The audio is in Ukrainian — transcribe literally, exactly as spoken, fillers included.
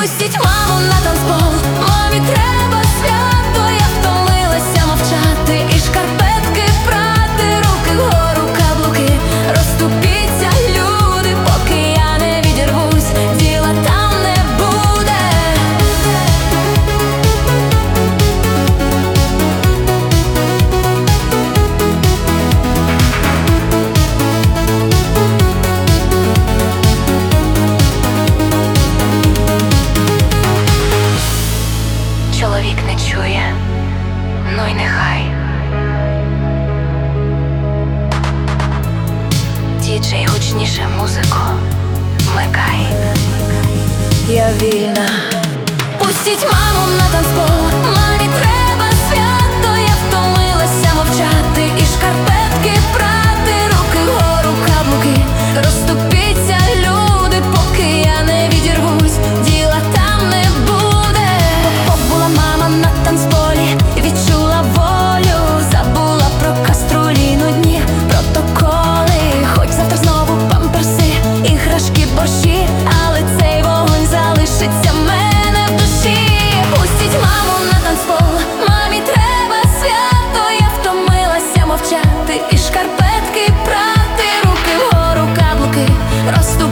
Пустіть маму на танцпол, мамі треба свято, я втомилася мовчати і шкарпетки прати, руки вгору, каблуки, розступіться, люди, поки я не відірвусь, діла там не буде. Чоловік не чує, ну й нехай. Діджей, гучніше музику вмикай. Я вільна. Пустіть маму на танцпол, мамі треба свято, я втомилася мовчати і шкарпетки прати, руки вгору, каблуки, розступіться, люди, поки я не відірвусь, діла там не буде. Побула мама на танцполі, відчула волю, забула про каструлі, нудні протоколи. Хоч завтра знову памперси, іграшки, борщі, але цей вогонь залишиться в мене в душі. Пустіть маму на танцпол, мамі треба свято, я втомилася мовчати і шкарпетки прати, руки вгору, каблуки, розступіться.